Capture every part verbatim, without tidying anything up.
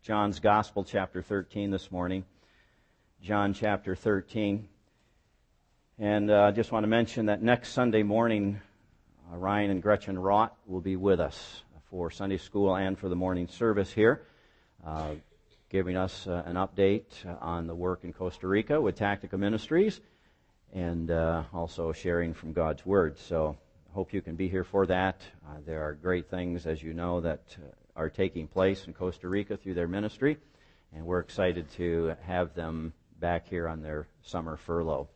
John's Gospel, chapter thirteen this morning. John chapter thirteen. And uh, I just want to mention that next Sunday morning, uh, Ryan and Gretchen Rott will be with us for Sunday school and for the morning service here, uh, giving us uh, an update on the work in Costa Rica with Tactica Ministries, and uh, also sharing from God's Word. So I hope you can be here for that. Uh, there are great things, as you know, that uh, are taking place in Costa Rica through their ministry, and we're excited to have them back here on their summer furlough.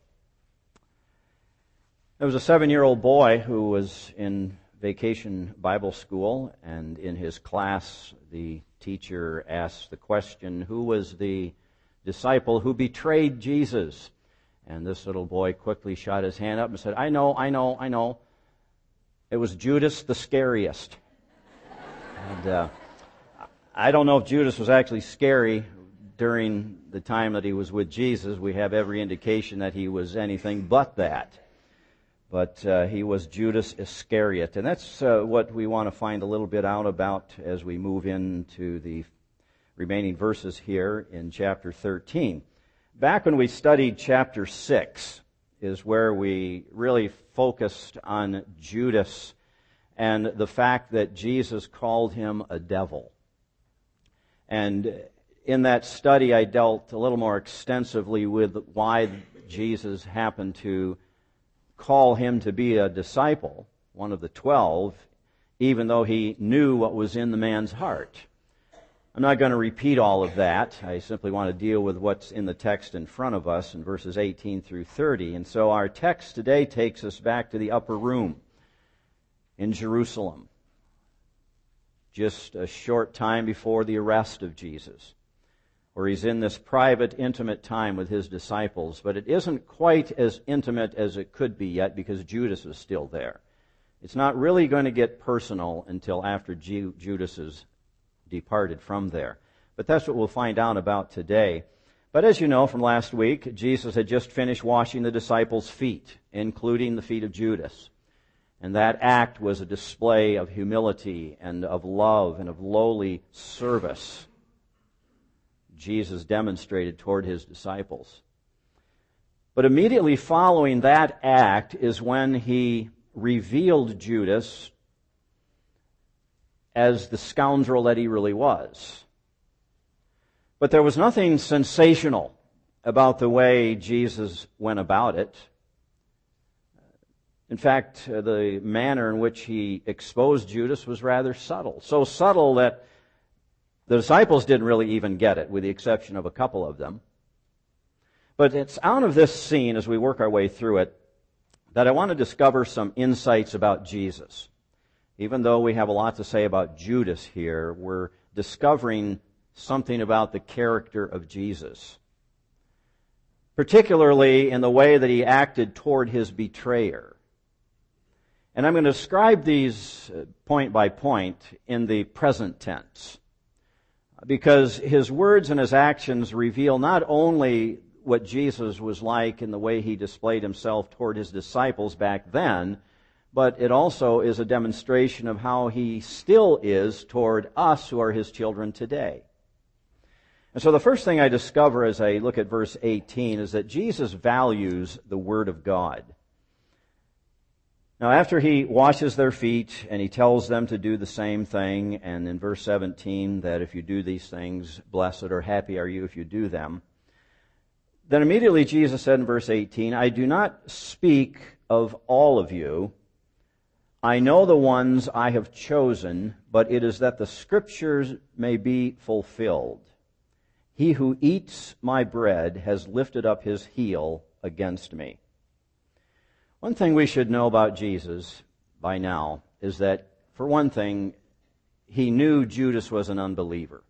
There was a seven-year-old boy who was in vacation Bible school, and in his class, the teacher asked the question, who was the disciple who betrayed Jesus? And this little boy quickly shot his hand up and said, I know, I know, I know. It was Judas the scariest. And uh, I don't know if Judas was actually scary during the time that he was with Jesus. We have every indication that he was anything but that. But uh, he was Judas Iscariot. And that's uh, what we want to find a little bit out about as we move into the remaining verses here in chapter thirteen. Back when we studied chapter six is where we really focused on Judas and the fact that Jesus called him a devil. And in that study, I dealt a little more extensively with why Jesus happened to call him to be a disciple, one of the twelve, even though he knew what was in the man's heart. I'm not going to repeat all of that. I simply want to deal with what's in the text in front of us in verses eighteen through thirty. And so our text today takes us back to the upper room in Jerusalem, just a short time before the arrest of Jesus, where he's in this private, intimate time with his disciples. But it isn't quite as intimate as it could be yet because Judas is still there. It's not really going to get personal until after Ju- Judas is departed from there. But that's what we'll find out about today. But as you know from last week, Jesus had just finished washing the disciples' feet, including the feet of Judas. And that act was a display of humility and of love and of lowly service Jesus demonstrated toward his disciples. But immediately following that act is when he revealed Judas as the scoundrel that he really was. But there was nothing sensational about the way Jesus went about it. In fact, the manner in which he exposed Judas was rather subtle. So subtle that the disciples didn't really even get it, with the exception of a couple of them. But it's out of this scene, as we work our way through it, that I want to discover some insights about Jesus. Even though we have a lot to say about Judas here, we're discovering something about the character of Jesus, particularly in the way that he acted toward his betrayer. And I'm going to describe these point by point in the present tense, because his words and his actions reveal not only what Jesus was like in the way he displayed himself toward his disciples back then, but it also is a demonstration of how he still is toward us who are his children today. And so the first thing I discover as I look at verse eighteen is that Jesus values the Word of God. Now, after he washes their feet and he tells them to do the same thing, and in verse seventeen that if you do these things, blessed or happy are you if you do them, then immediately Jesus said in verse eighteen, I do not speak of all of you. I know the ones I have chosen, but it is that the Scriptures may be fulfilled. He who eats my bread has lifted up his heel against me. One thing we should know about Jesus by now is that, for one thing, he knew Judas was an unbeliever.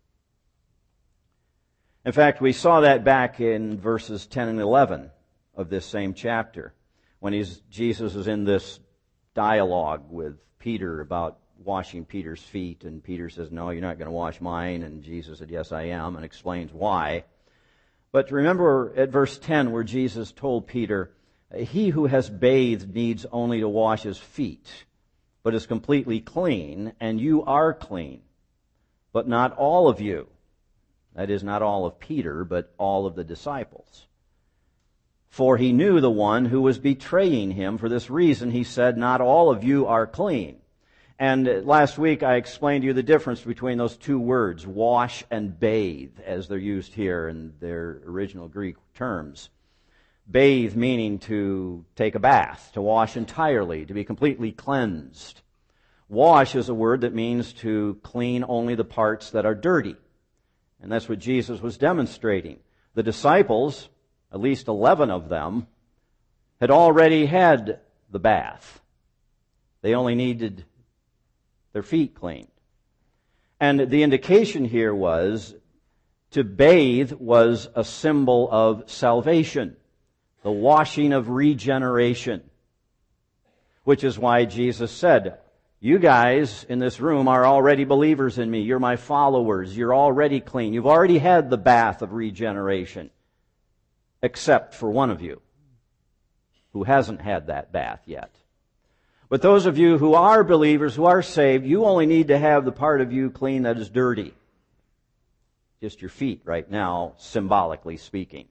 In fact, we saw that back in verses ten and eleven of this same chapter, when he's, Jesus is in this dialogue with Peter about washing Peter's feet, and Peter says, no, you're not going to wash mine, and Jesus said, yes, I am, and explains why. But remember at verse ten where Jesus told Peter, he who has bathed needs only to wash his feet, but is completely clean, and you are clean, but not all of you. That is, not all of Peter, but all of the disciples. For he knew the one who was betraying him. For this reason he said, not all of you are clean. And last week I explained to you the difference between those two words, wash and bathe, as they're used here in their original Greek terms. Bathe meaning to take a bath, to wash entirely, to be completely cleansed. Wash is a word that means to clean only the parts that are dirty. And that's what Jesus was demonstrating. The disciples, at least eleven of them, had already had the bath. They only needed their feet cleaned. And the indication here was to bathe was a symbol of salvation, the washing of regeneration, which is why Jesus said, you guys in this room are already believers in me. You're my followers. You're already clean. You've already had the bath of regeneration, except for one of you who hasn't had that bath yet. But those of you who are believers, who are saved, you only need to have the part of you clean that is dirty. Just your feet right now, symbolically speaking.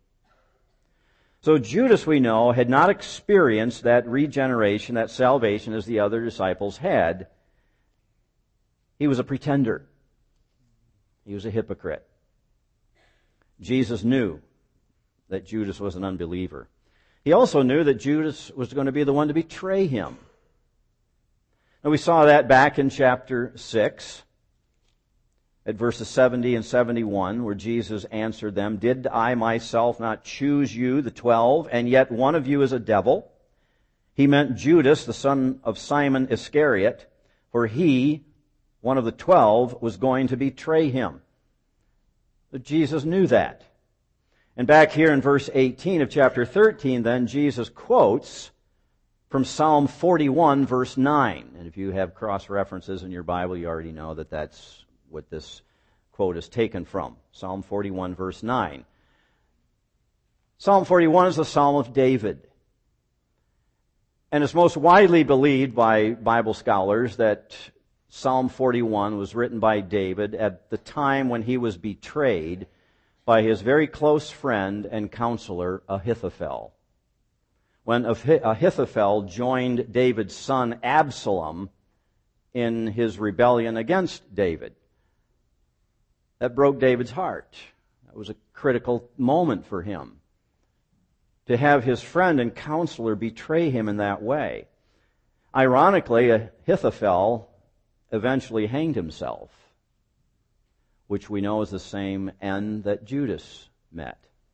So Judas, we know, had not experienced that regeneration, that salvation, as the other disciples had. He was a pretender. He was a hypocrite. Jesus knew that Judas was an unbeliever. He also knew that Judas was going to be the one to betray him. And we saw that back in chapter six, at verses seventy and seventy-one, where Jesus answered them, did I myself not choose you, the twelve, and yet one of you is a devil? He meant Judas, the son of Simon Iscariot, for he, one of the twelve, was going to betray him. But Jesus knew that. And back here in verse eighteen of chapter thirteen, then, Jesus quotes from Psalm forty-one, verse nine. And if you have cross-references in your Bible, you already know that that's what this quote is taken from. Psalm forty-one, verse nine. Psalm forty-one is the Psalm of David. And it's most widely believed by Bible scholars that Psalm forty-one was written by David at the time when he was betrayed by his very close friend and counselor, Ahithophel. When Ahithophel joined David's son Absalom in his rebellion against David. That broke David's heart. That was a critical moment for him. To have his friend and counselor betray him in that way. Ironically, Ahithophel eventually hanged himself, which we know is the same end that Judas met.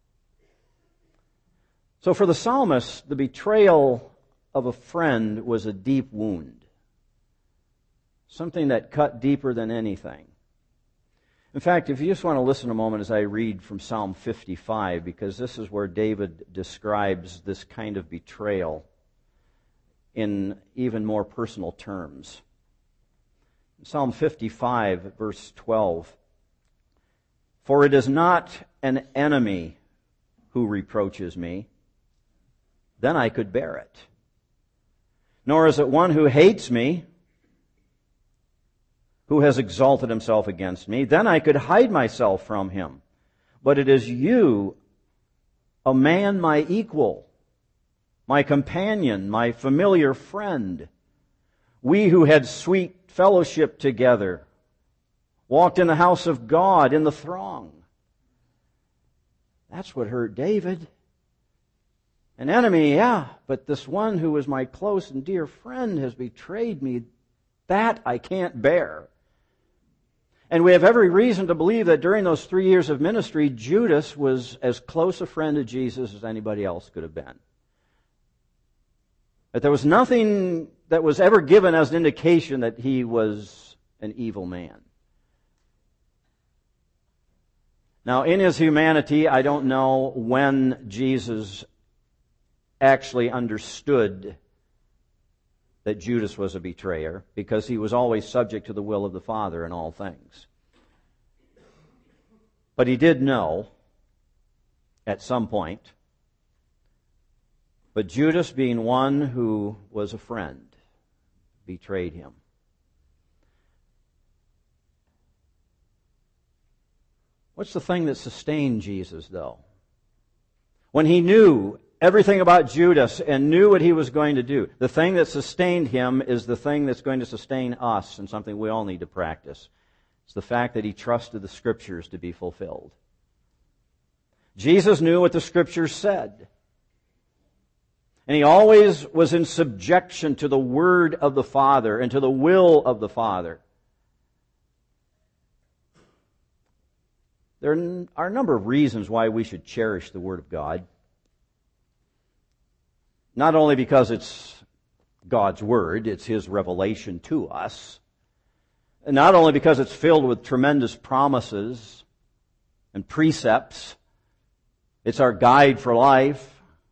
So for the psalmist, the betrayal of a friend was a deep wound. Something that cut deeper than anything. In fact, if you just want to listen a moment as I read from Psalm fifty-five, because this is where David describes this kind of betrayal in even more personal terms. Psalm fifty-five, verse twelve. For it is not an enemy who reproaches me, then I could bear it. Nor is it one who hates me, who has exalted himself against me, then I could hide myself from him. But it is you, a man my equal, my companion, my familiar friend. We who had sweet fellowship together, walked in the house of God in the throng. That's what hurt David. An enemy, yeah, but this one who was my close and dear friend has betrayed me. That I can't bear. And we have every reason to believe that during those three years of ministry, Judas was as close a friend to Jesus as anybody else could have been. That there was nothing that was ever given as an indication that he was an evil man. Now, in his humanity, I don't know when Jesus actually understood that Judas was a betrayer, because he was always subject to the will of the Father in all things. But he did know at some point. But Judas, being one who was a friend, betrayed him. What's the thing that sustained Jesus, though? When he knew everything about Judas and knew what he was going to do, the thing that sustained him is the thing that's going to sustain us, and something we all need to practice. It's the fact that he trusted the Scriptures to be fulfilled. Jesus knew what the Scriptures said. And he always was in subjection to the Word of the Father and to the will of the Father. There are a number of reasons why we should cherish the Word of God. Not only because it's God's Word, it's His revelation to us. And not only because it's filled with tremendous promises and precepts. It's our guide for life.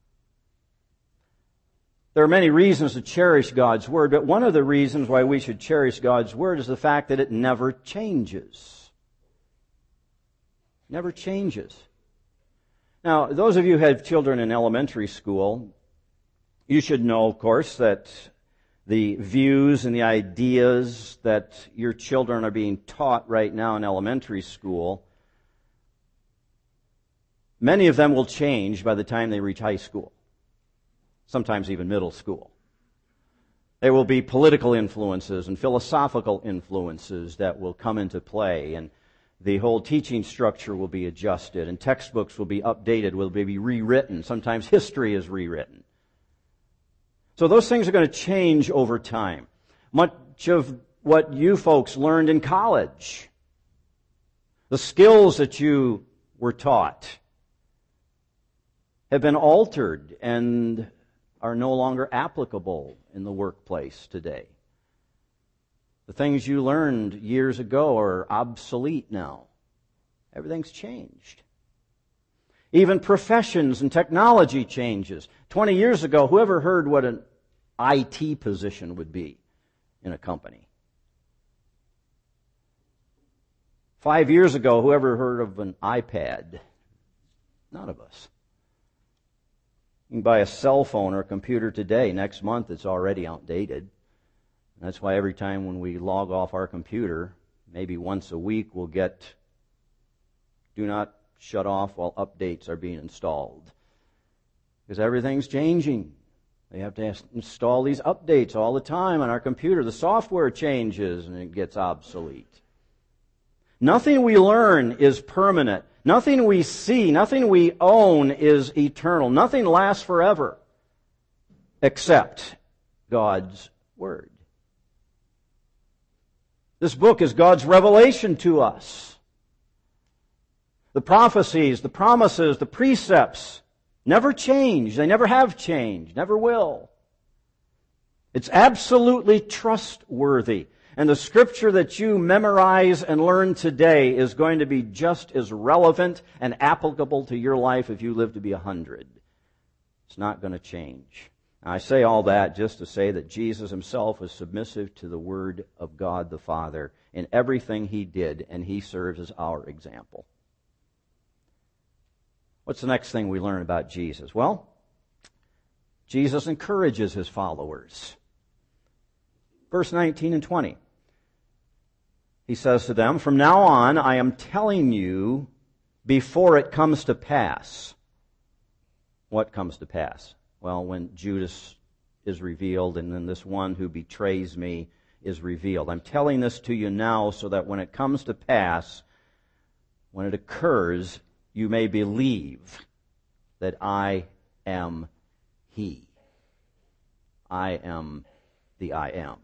There are many reasons to cherish God's Word, but one of the reasons why we should cherish God's Word is the fact that it never changes. Never changes. Now, those of you who have children in elementary school, you should know, of course, that the views and the ideas that your children are being taught right now in elementary school, many of them will change by the time they reach high school. Sometimes even middle school. There will be political influences and philosophical influences that will come into play, and the whole teaching structure will be adjusted, and textbooks will be updated, will be rewritten. Sometimes history is rewritten. So those things are going to change over time. Much of what you folks learned in college, the skills that you were taught, have been altered and are no longer applicable in the workplace today. The things you learned years ago are obsolete now. Everything's changed. Even professions and technology changes. Twenty years ago, whoever heard what an I T position would be in a company? Five years ago, whoever heard of an iPad? None of us. You can buy a cell phone or a computer today. Next month, it's already outdated. That's why every time when we log off our computer, maybe once a week, we'll get do not shut off while updates are being installed. Because everything's changing. They have to install these updates all the time on our computer. The software changes and it gets obsolete. Nothing we learn is permanent. Nothing we see, nothing we own is eternal. Nothing lasts forever except God's Word. This book is God's revelation to us. The prophecies, the promises, the precepts never change. They never have changed, never will. It's absolutely trustworthy. And the Scripture that you memorize and learn today is going to be just as relevant and applicable to your life if you live to be a hundred. It's not going to change. I say all that just to say that Jesus Himself was submissive to the Word of God the Father in everything He did, and He serves as our example. What's the next thing we learn about Jesus? Well, Jesus encourages His followers. Verse nineteen and twenty. He says to them, "From now on I am telling you before it comes to pass." What comes to pass? Well, when Judas is revealed and then this one who betrays me is revealed. I'm telling this to you now so that when it comes to pass, when it occurs, you may believe that I am He. I am the I am.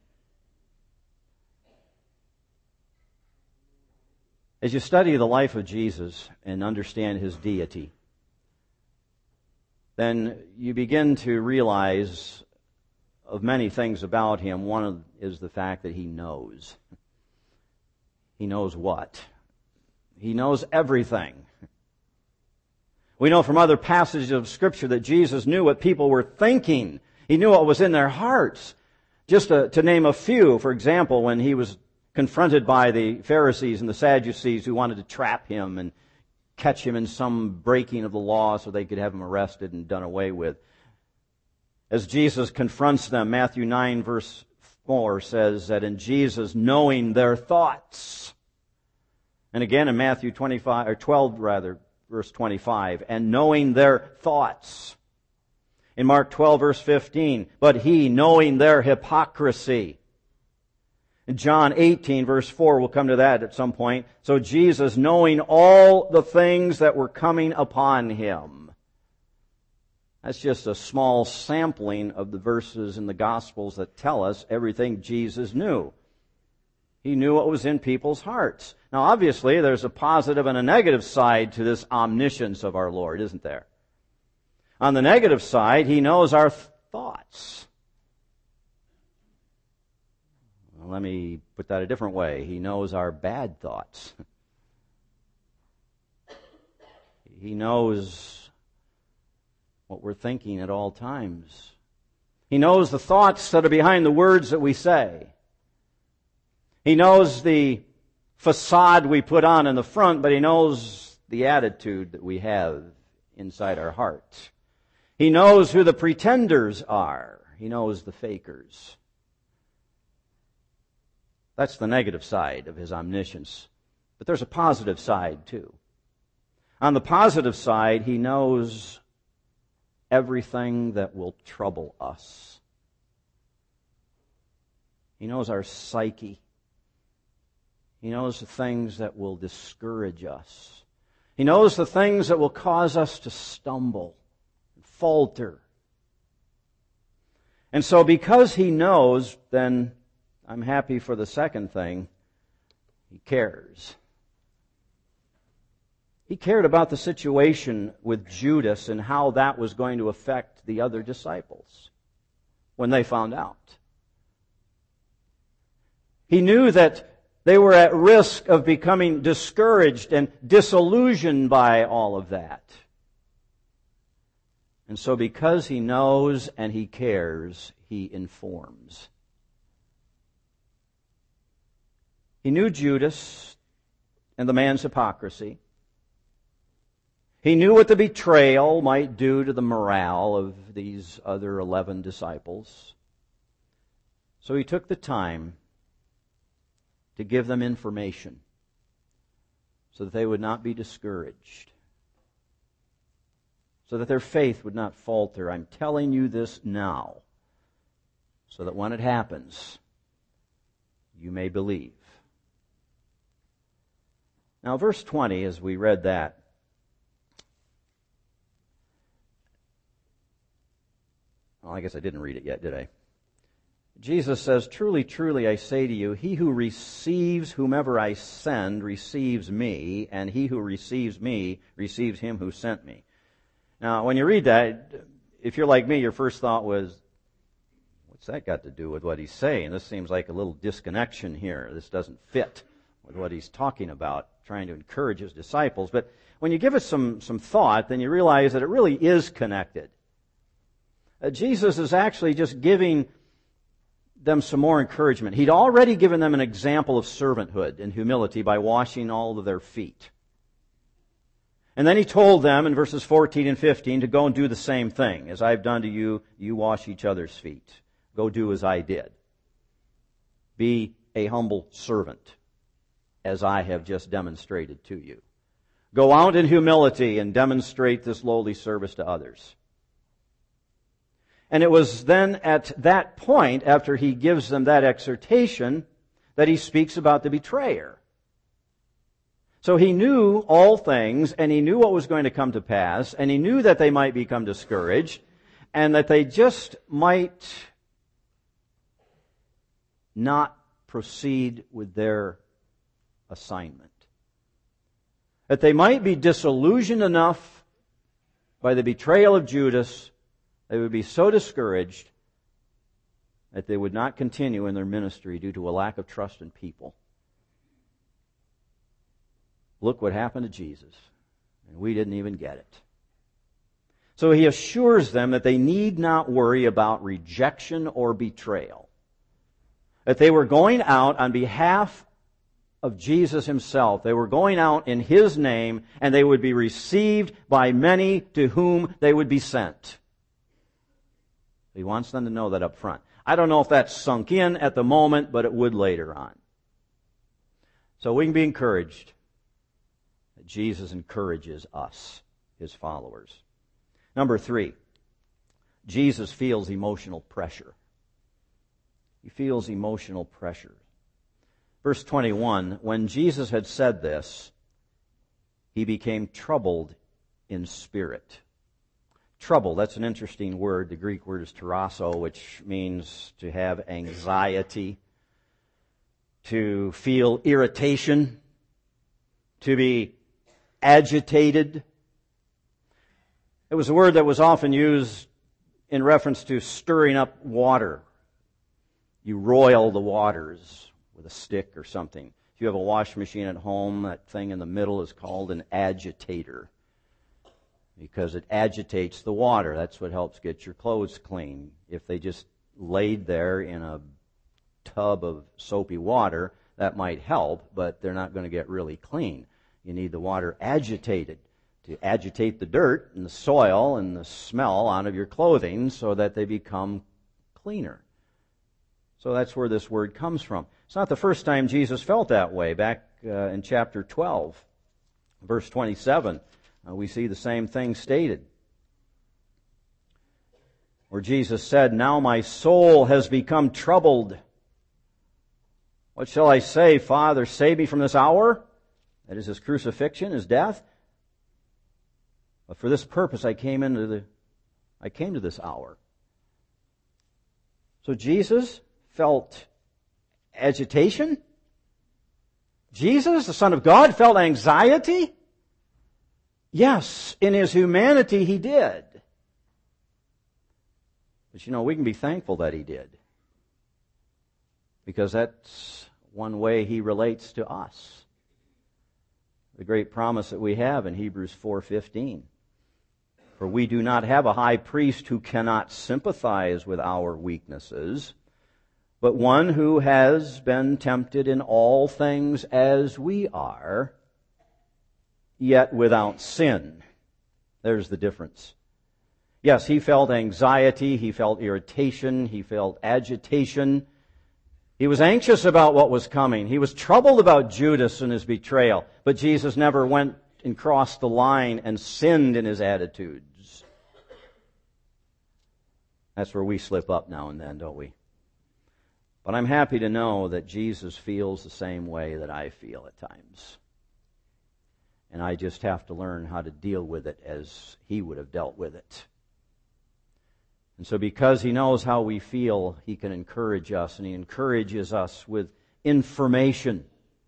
As you study the life of Jesus and understand His deity, then you begin to realize of many things about Him. One of, is the fact that He knows. He knows what? He knows everything. We know from other passages of Scripture that Jesus knew what people were thinking. He knew what was in their hearts. Just to, to name a few, for example, when He was confronted by the Pharisees and the Sadducees who wanted to trap Him and catch Him in some breaking of the law so they could have Him arrested and done away with. As Jesus confronts them, Matthew nine verse four says that in Jesus knowing their thoughts. And again in Matthew twenty-five, or twelve rather, verse twenty-five, and knowing their thoughts. In Mark twelve, verse fifteen, but he, knowing their hypocrisy. In John eighteen, verse four, we'll come to that at some point. So Jesus, knowing all the things that were coming upon him. That's just a small sampling of the verses in the Gospels that tell us everything Jesus knew. He knew what was in people's hearts. Now, obviously, there's a positive and a negative side to this omniscience of our Lord, isn't there? On the negative side, He knows our thoughts. Well, let me put that a different way. He knows our bad thoughts. He knows what we're thinking at all times. He knows the thoughts that are behind the words that we say. He knows the facade we put on in the front, but He knows the attitude that we have inside our heart. He knows who the pretenders are. He knows the fakers. That's the negative side of His omniscience. But there's a positive side too. On the positive side, He knows everything that will trouble us. He knows our psyche. He knows the things that will discourage us. He knows the things that will cause us to stumble, falter. And so because He knows, then I'm happy for the second thing. He cares. He cared about the situation with Judas and how that was going to affect the other disciples when they found out. He knew that they were at risk of becoming discouraged and disillusioned by all of that. And so because He knows and He cares, He informs. He knew Judas and the man's hypocrisy. He knew what the betrayal might do to the morale of these other eleven disciples. So He took the time to give them information so that they would not be discouraged, so that their faith would not falter. I'm telling you this now so that when it happens, you may believe. Now, verse twenty, as we read that, well, I guess I didn't read it yet, did I? Jesus says, truly, truly, I say to you, he who receives whomever I send receives me, and he who receives me receives him who sent me. Now, when you read that, if you're like me, your first thought was, what's that got to do with what He's saying? This seems like a little disconnection here. This doesn't fit with what He's talking about, trying to encourage His disciples. But when you give it some, some thought, then you realize that it really is connected. Uh, Jesus is actually just giving them some more encouragement. He'd already given them an example of servanthood and humility by washing all of their feet. And then He told them in verses fourteen and fifteen to go and do the same thing. As I've done to you, you wash each other's feet. Go do as I did. Be a humble servant, as I have just demonstrated to you. Go out in humility and demonstrate this lowly service to others. And it was then at that point, after He gives them that exhortation, that He speaks about the betrayer. So He knew all things, and He knew what was going to come to pass, and He knew that they might become discouraged, and that they just might not proceed with their assignment. That they might be disillusioned enough by the betrayal of Judas, they would be so discouraged that they would not continue in their ministry due to a lack of trust in people. Look what happened to Jesus, and we didn't even get it. So He assures them that they need not worry about rejection or betrayal. That they were going out on behalf of Jesus Himself. They were going out in His name, and they would be received by many to whom they would be sent. He wants them to know that up front. I don't know if that's sunk in at the moment, but it would later on. So we can be encouraged. Jesus encourages us, his followers. Number three, Jesus feels emotional pressure. He feels emotional pressure. Verse twenty-one, when Jesus had said this, he became troubled in spirit. Trouble, that's an interesting word. The Greek word is tarasso, which means to have anxiety, to feel irritation, to be agitated. It was a word that was often used in reference to stirring up water. You roil the waters with a stick or something. If you have a washing machine at home, that thing in the middle is called an agitator, because it agitates the water. That's what helps get your clothes clean. If they just laid there in a tub of soapy water, that might help, but they're not going to get really clean. You need the water agitated to agitate the dirt and the soil and the smell out of your clothing so that they become cleaner. So that's where this word comes from. It's not the first time Jesus felt that way. Back uh, in chapter twelve, verse twenty-seven, uh, we see the same thing stated, where Jesus said, "Now my soul has become troubled. What shall I say? Father, save me from this hour?" That is his crucifixion, his death. "But for this purpose I came into the I came to this hour." So Jesus felt agitation. Jesus, the Son of God, felt anxiety. Yes, in his humanity he did. But you know, we can be thankful that he did, because that's one way he relates to us. The great promise that we have in Hebrews four fifteen. For we do not have a high priest who cannot sympathize with our weaknesses, but one who has been tempted in all things as we are, yet without sin. There's the difference. Yes, he felt anxiety, he felt irritation, he felt agitation. He was anxious about what was coming. He was troubled about Judas and his betrayal. But Jesus never went and crossed the line and sinned in his attitudes. That's where we slip up now and then, don't we? But I'm happy to know that Jesus feels the same way that I feel at times. And I just have to learn how to deal with it as he would have dealt with it. And so because he knows how we feel, he can encourage us, and he encourages us with information.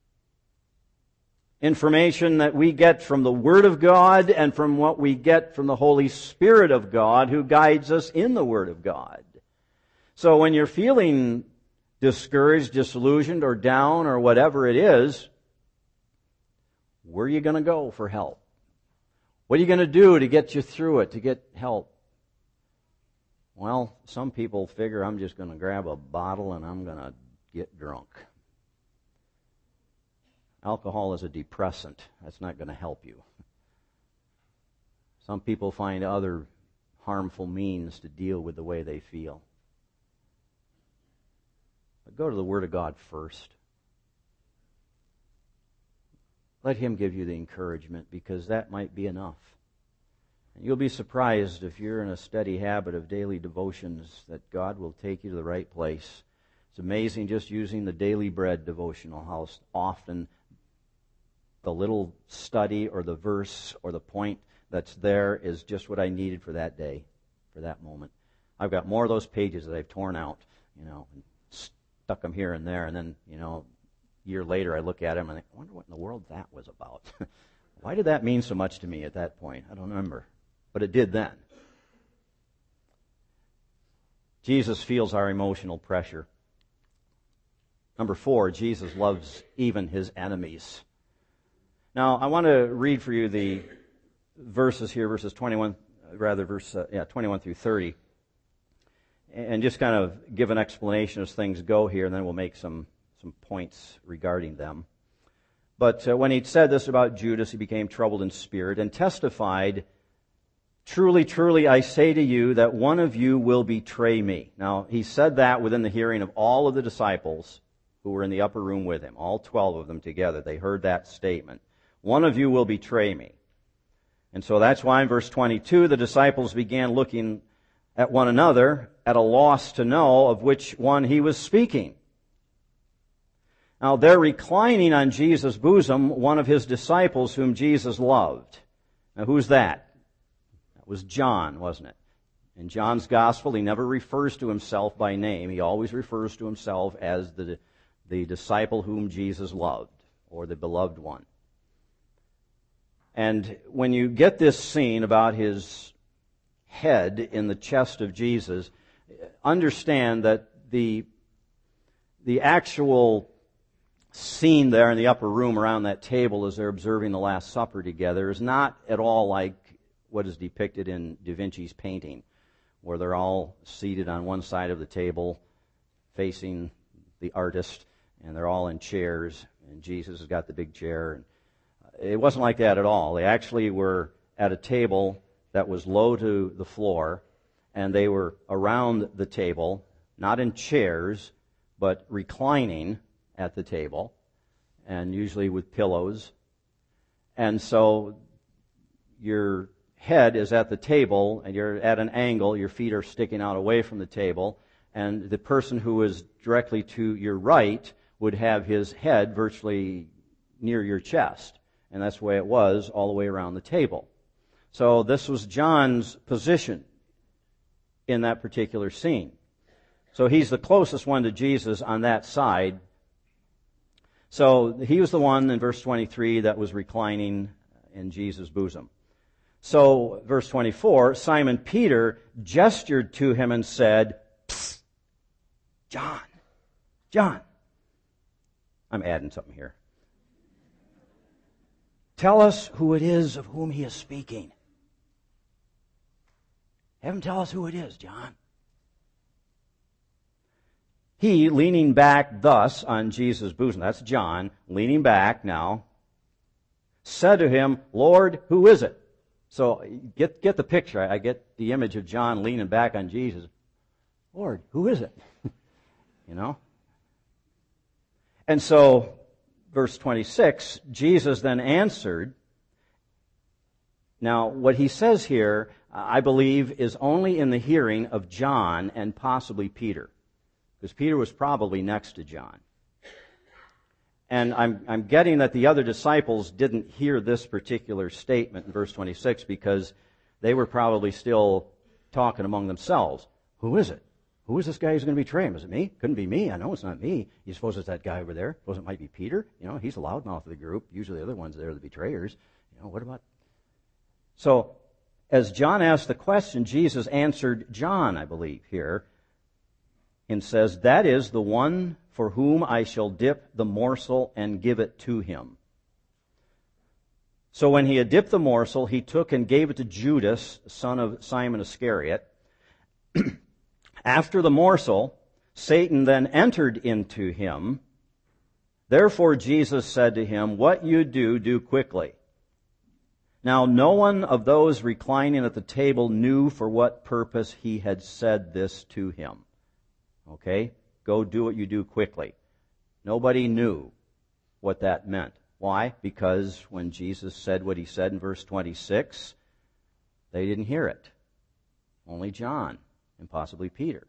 Information that we get from the Word of God and from what we get from the Holy Spirit of God, who guides us in the Word of God. So when you're feeling discouraged, disillusioned, or down, or whatever it is, where are you going to go for help? What are you going to do to get you through it, to get help? Well, some people figure I'm just going to grab a bottle and I'm going to get drunk. Alcohol is a depressant. That's not going to help you. Some people find other harmful means to deal with the way they feel. But go to the Word of God first. Let him give you the encouragement, because that might be enough. And you'll be surprised if you're in a steady habit of daily devotions that God will take you to the right place. It's amazing just using the Daily Bread devotional, how often the little study or the verse or the point that's there is just what I needed for that day, for that moment. I've got more of those pages that I've torn out, you know, and stuck them here and there, and then, you know, a year later I look at them and I wonder what in the world that was about. Why did that mean so much to me at that point? I don't remember. But it did then. Jesus feels our emotional pressure. Number four, Jesus loves even his enemies. Now, I want to read for you the verses here, verses twenty-one, rather, verse uh, yeah, twenty-one through thirty, and just kind of give an explanation as things go here, and then we'll make some, some points regarding them. But uh, when he said this about Judas, he became troubled in spirit and testified, "Truly, truly, I say to you that one of you will betray me." Now, he said that within the hearing of all of the disciples who were in the upper room with him, all twelve of them together. They heard that statement. one of you will betray me. And so that's why in verse twenty-two, the disciples began looking at one another at a loss to know of which one he was speaking. Now, they're reclining on Jesus' bosom one of his disciples whom Jesus loved. Now, who's that? That was John, wasn't it? In John's gospel, he never refers to himself by name. He always refers to himself as the, the disciple whom Jesus loved, or the beloved one. And when you get this scene about his head in the chest of Jesus, understand that the, the actual scene there in the upper room around that table as they're observing the Last Supper together is not at all like what is depicted in Da Vinci's painting, where they're all seated on one side of the table facing the artist, and they're all in chairs, and Jesus has got the big chair. It wasn't like that at all. They actually were at a table that was low to the floor, and they were around the table, not in chairs, but reclining at the table, and usually with pillows. And so your head is at the table, and you're at an angle, your feet are sticking out away from the table, and the person who is directly to your right would have his head virtually near your chest. And that's the way it was all the way around the table. So this was John's position in that particular scene. So he's the closest one to Jesus on that side. So he was the one in verse twenty-three that was reclining in Jesus' bosom. So, verse twenty-four, Simon Peter gestured to him and said, "Psst, John, John." I'm adding something here. "Tell us who it is of whom he is speaking." Have him tell us who it is, John. He, leaning back thus on Jesus' bosom, that's John, leaning back now, said to him, "Lord, who is it?" So get get the picture. I get the image of John leaning back on Jesus. "Lord, who is it?" You know? And so, verse twenty-six, Jesus then answered. Now, what he says here, I believe, is only in the hearing of John and possibly Peter, because Peter was probably next to John. And I'm, I'm getting that the other disciples didn't hear this particular statement in verse twenty-six because they were probably still talking among themselves. Who is it? Who is this guy who's going to betray him? Is it me? Couldn't be me. I know it's not me. You suppose it's that guy over there? Suppose it might be Peter? You know, he's the loudmouth of the group. Usually the other ones there are the betrayers. You know, what about... So, as John asked the question, Jesus answered John, I believe, here, and says, "That is the one for whom I shall dip the morsel and give it to him." So when he had dipped the morsel, he took and gave it to Judas, son of Simon Iscariot. After the morsel, Satan then entered into him. Therefore Jesus said to him, "What you do, do quickly." Now no one of those reclining at the table knew for what purpose he had said this to him. Okay? Go do what you do quickly. Nobody knew what that meant. Why? Because when Jesus said what he said in verse twenty-six, they didn't hear it. Only John and possibly Peter.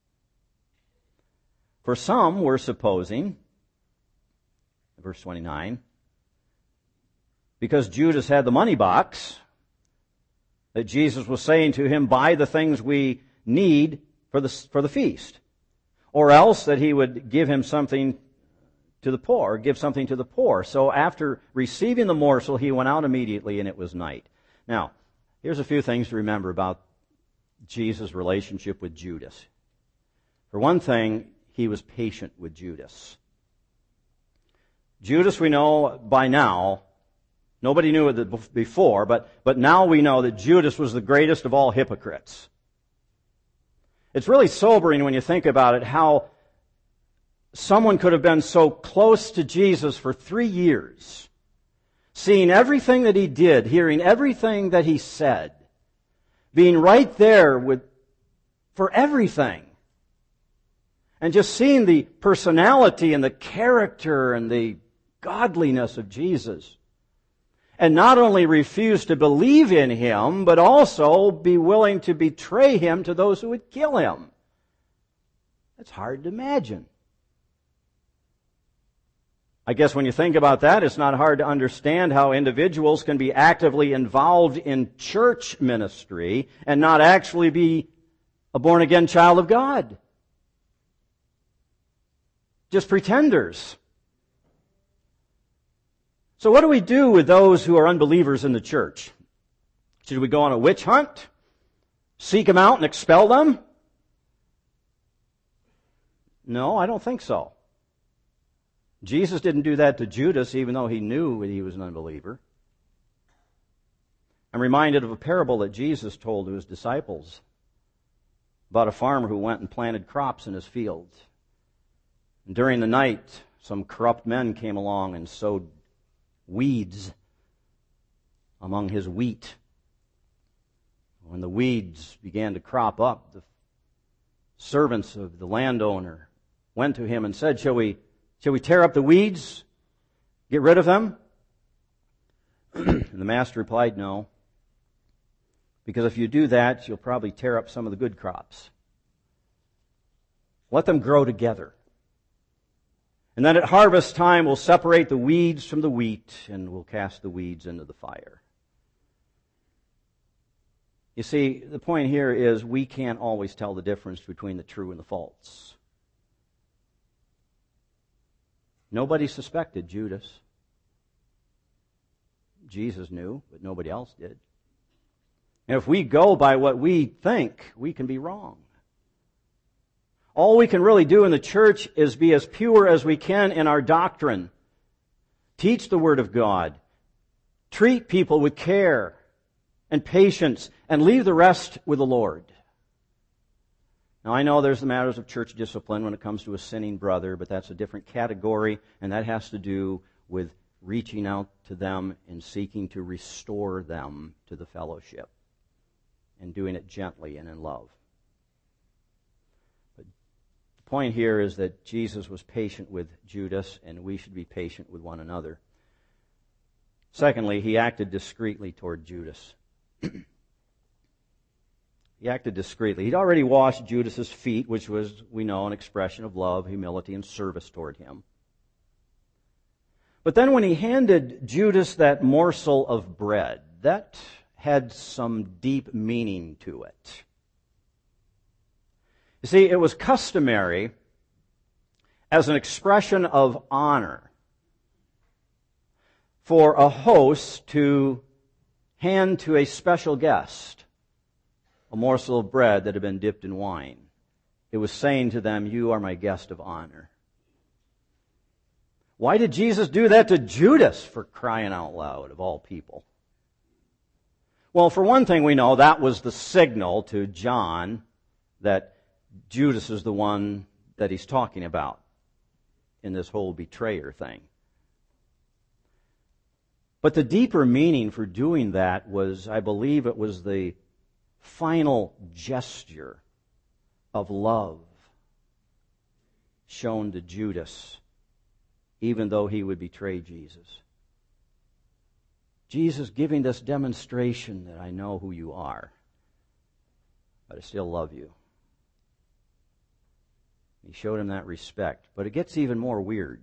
For some were supposing, verse twenty-nine, because Judas had the money box, that Jesus was saying to him, "Buy the things we need for the, for the feast." Or else that he would give him something to the poor, or give something to the poor. So after receiving the morsel, he went out immediately, and it was night. Now, here's a few things to remember about Jesus' relationship with Judas. For one thing, he was patient with Judas. Judas, we know by now, nobody knew it before, but, but now we know that Judas was the greatest of all hypocrites. It's really sobering when you think about it, how someone could have been so close to Jesus for three years, seeing everything that he did, hearing everything that he said, being right there with for everything, and just seeing the personality and the character and the godliness of Jesus. and not only refuse to believe in him, but also be willing to betray him to those who would kill him. That's hard to imagine. I guess when you think about that, it's not hard to understand how individuals can be actively involved in church ministry and not actually be a born-again child of God. Just pretenders. So what do we do with those who are unbelievers in the church? Should we go on a witch hunt? Seek them out and expel them? No, I don't think so. Jesus didn't do that to Judas, even though he knew that he was an unbeliever. I'm reminded of a parable that Jesus told to his disciples about a farmer who went and planted crops in his field. And during the night, some corrupt men came along and sowed weeds among his wheat. When the weeds began to crop up, the servants of the landowner went to him and said, Shall we Shall we tear up the weeds? Get rid of them? And the master replied, No. Because if you do that, you'll probably tear up some of the good crops. Let them grow together. And then at harvest time, we'll separate the weeds from the wheat, and we'll cast the weeds into the fire. You see, the point here is we can't always tell the difference between the true and the false. Nobody suspected Judas. Jesus knew, but nobody else did. And if we go by what we think, we can be wrong. All we can really do in the church is be as pure as we can in our doctrine. Teach the Word of God. Treat people with care and patience, and leave the rest with the Lord. Now, I know there's the matters of church discipline when it comes to a sinning brother, but that's a different category, and that has to do with reaching out to them and seeking to restore them to the fellowship, and doing it gently and in love. But the point here is that Jesus was patient with Judas, and we should be patient with one another. Secondly, he acted discreetly toward Judas. He acted discreetly. He'd already washed Judas's feet, which was, we know, an expression of love, humility, and service toward him. But then when he handed Judas that morsel of bread, that had some deep meaning to it. You see, it was customary as an expression of honor for a host to hand to a special guest a morsel of bread that had been dipped in wine. It was saying to them, You are my guest of honor. Why did Jesus do that to Judas, for crying out loud, of all people? Well, for one thing, we know that was the signal to John that Judas is the one that he's talking about in this whole betrayer thing. But the deeper meaning for doing that was, I believe it was the final gesture of love shown to Judas, even though he would betray Jesus. Jesus giving this demonstration that I know who you are, but I still love you. He showed him that respect. But it gets even more weird.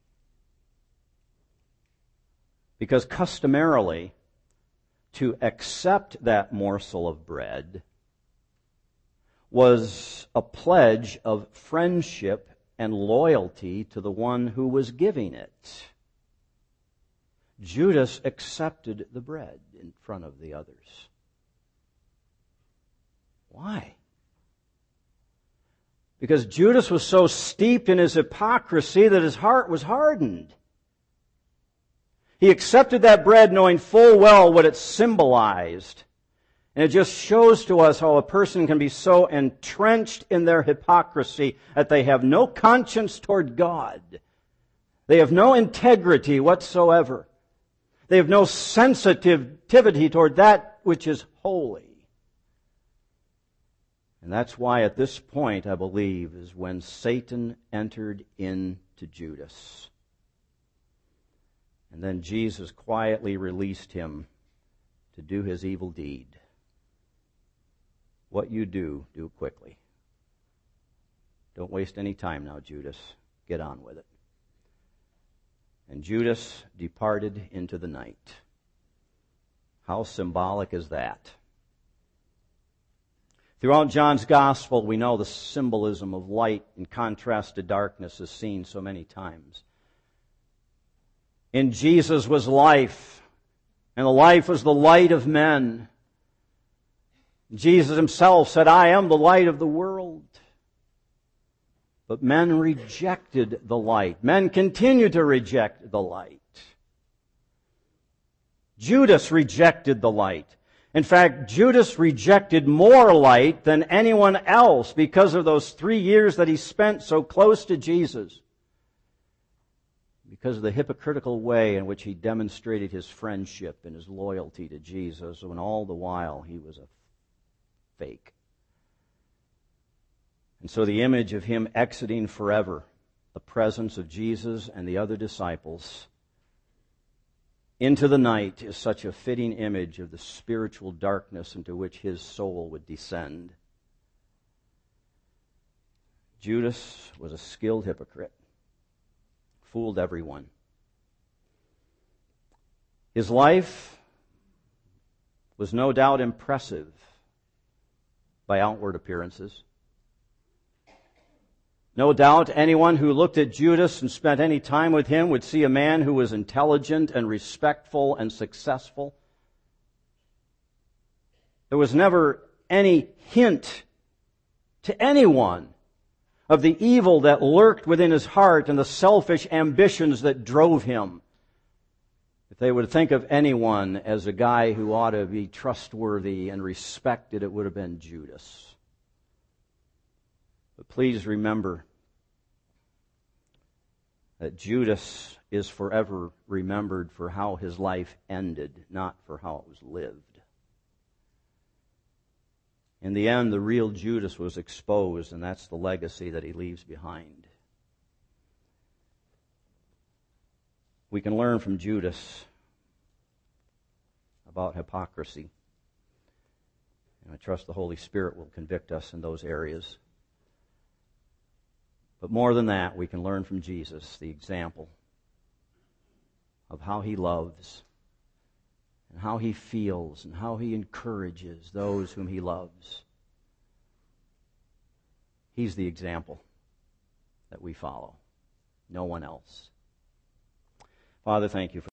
Because customarily, to accept that morsel of bread was a pledge of friendship and loyalty to the one who was giving it. Judas accepted the bread in front of the others. Why? Because Judas was so steeped in his hypocrisy that his heart was hardened. He accepted that bread knowing full well what it symbolized. And it just shows to us how a person can be so entrenched in their hypocrisy that they have no conscience toward God. They have no integrity whatsoever. They have no sensitivity toward that which is holy. And that's why at this point, I believe, is when Satan entered into Judas. And then Jesus quietly released him to do his evil deed. What you do, do quickly. Don't waste any time now, Judas. Get on with it. And Judas departed into the night. How symbolic is that? Throughout John's Gospel, we know the symbolism of light in contrast to darkness is seen so many times. In Jesus was life, and the life was the light of men. Jesus himself said, I am the light of the world. But men rejected the light. Men continue to reject the light. Judas rejected the light. In fact, Judas rejected more light than anyone else because of those three years that he spent so close to Jesus. Because of the hypocritical way in which he demonstrated his friendship and his loyalty to Jesus, when all the while he was a fake. And so the image of him exiting forever the presence of Jesus and the other disciples into the night is such a fitting image of the spiritual darkness into which his soul would descend. Judas was a skilled hypocrite. Fooled everyone. His life was no doubt impressive by outward appearances. No doubt anyone who looked at Judas and spent any time with him would see a man who was intelligent and respectful and successful. There was never any hint to anyone of the evil that lurked within his heart and the selfish ambitions that drove him. If they would think of anyone as a guy who ought to be trustworthy and respected, it would have been Judas. But please remember that Judas is forever remembered for how his life ended, not for how it was lived. In the end, the real Judas was exposed, and that's the legacy that he leaves behind. We can learn from Judas about hypocrisy. And I trust the Holy Spirit will convict us in those areas. But more than that, we can learn from Jesus the example of how he loves and how he feels and how he encourages those whom he loves. He's the example that we follow. No one else. Father, thank you for